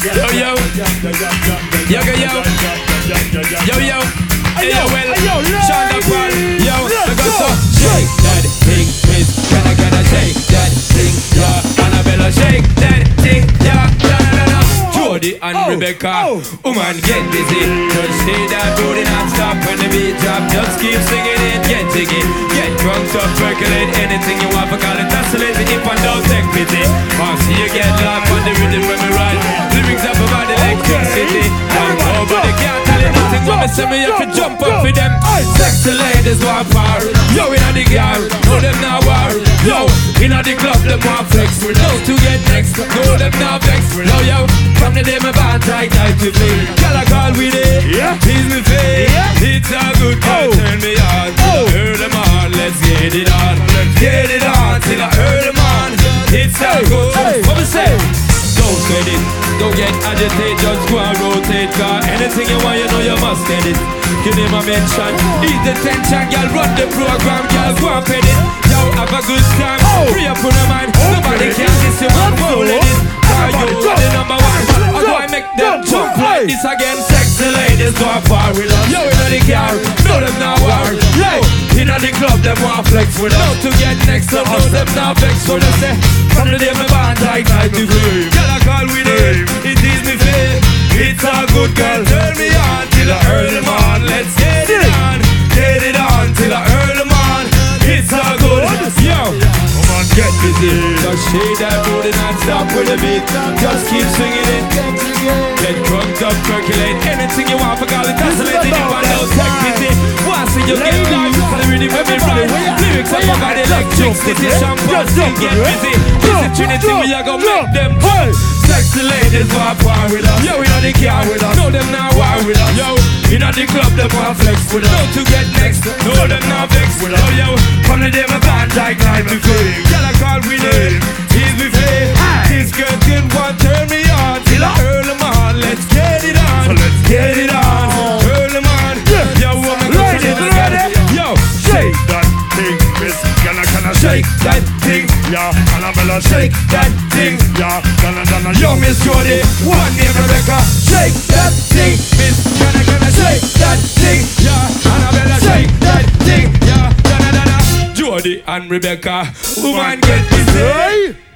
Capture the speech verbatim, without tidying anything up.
Yo, yo. Yo, yo, yo. Yo, yo. Hey, yo, well. Shonda Paul. Yo, I got to shake that thing, miss. Can I, can I shake that thing? Yeah, Annabella, shake that thing. Yeah, yeah, yeah, yeah. Jody and oh, Rebecca, oh. Woman, get busy. Just see that booty non-stop when the beat drop. Just keep singing it, get jiggy. Get drunk, stop, percolate. Anything you want, for call it oscillate. If I don't take pity, or see you get locked on the rhythm when we ride. Lyrics up about the electricity. Don't nobody can't tell you nothing when me say me have to jump up for them. Sexy ladies want power. Yo, inna the gar, no them now war. Yo, inna the club, them want flex. No to get next, no them now vex. Yo, yo, from the day my band tight, tight to play. Girl, I call with it, tease me face. It's a good girl, turn me on. Till I heard them on, let's get it on. Let's get it on, till I heard them on. It's a good, what we say? Don't sweat it, don't get agitated, just go and rotate. Cause anything you want, you know you must get it. Give him a mention, ease the tension, girl, run the program, girl, go and pet it. Yo, have a good time, free up on the mind. Nobody can diss you, man, won't let it. Cause you are the number one. I go and make them jump like this again. Sexy ladies go far with us. Yo, inna the car, know them now war. Yo, inna the club, them want flex with us. Now to get next to us, them now vex with us. From the day my band tight, tight to flame. Girl, I call with it, it is me fame. It's a good girl, turn me on till I earn them on. Let's get it on, get it on till I earn them on. It's a good, yo, come on, get busy. Just shake that booty non-stop with the beat. Just keep swinging it. Get drunk up, percolate. Anything you want, for call it oscillate. If I don't take pity, once you get live, for the rhythm of it right. Lyrics up about electricity, champagne, sing, get busy. This is Trinity, we are gonna make them pull. Sexy ladies want war with us. Yo, inna the car with us. Know them now war with us. Yo, inna the club, them want flex with us. Know to get next, know them now vex with us. Yo, from the day my band like night me free. Girl, I call with it, tease me free. This girl can want turn me on till I earn them on. Let's get it on, so let's get it on. Earn them on, yo, woman, go to the ready. Yo, shake that thing, miss. Can I, can I shake that thing? Yeah, Annabella, shake that thing. Yeah, Donna, Donna, yo, Miss Jody, one name Rebecca. Shake that thing, Miss. Can I, can I shake that thing? Yeah, Annabella, shake that thing. Yeah, Donna, Donna, Jody and Rebecca. Woman, get busy.